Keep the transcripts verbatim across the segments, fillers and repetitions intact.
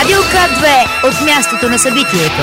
Радио К две от мястото на събитието.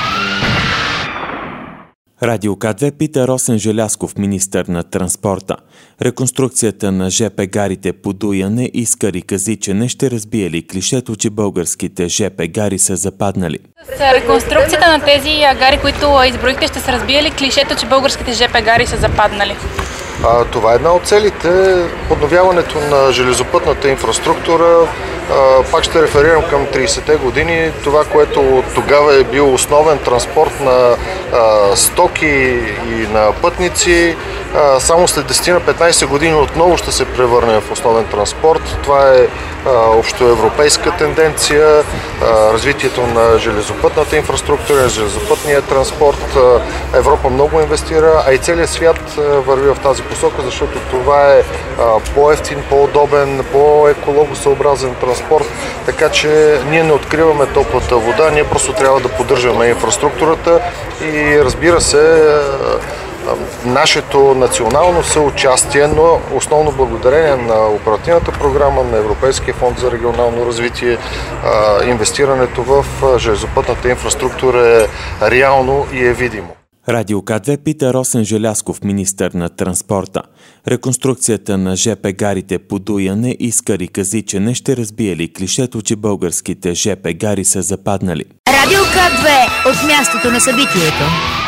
Радио К две пита Росен Желязков, министър на транспорта. Реконструкцията на жп гарите по Дуяне, Искър и Казичене ще разбие ли клишето, че българските жп гари са западнали? С реконструкцията на тези гари, които изброихте, ще се разбие ли клишето, че българските жп гари са западнали? А, това е една от целите. Подновяването на железопътната инфраструктура. А, пак ще реферирам към тридесетте години. Това, което тогава е бил основен транспорт на а, стоки и на пътници, а, само след десет на петнайсет години отново ще се превърне в основен транспорт. Това е а, общоевропейска тенденция. А, развитието на железопътната инфраструктура, железопътния транспорт. А, Европа много инвестира, а и целият свят а, върви в тази посока, защото това е а, по-евтин, по-удобен, по-екологосъобразен транспорт, така че ние не откриваме топлата вода, ние просто трябва да поддържаме инфраструктурата и, разбира се, нашето национално съучастие, но основно благодарение на оперативната програма на Европейския фонд за регионално развитие, инвестирането в железопътната инфраструктура е реално и е видимо. Радио К две пита Росен Желязков, министър на транспорта. Реконструкцията на жп гарите по Дуяне, Искър и Казичене ще разбие ли клишето, че българските жп гари са западнали? Радио К две от мястото на събитието.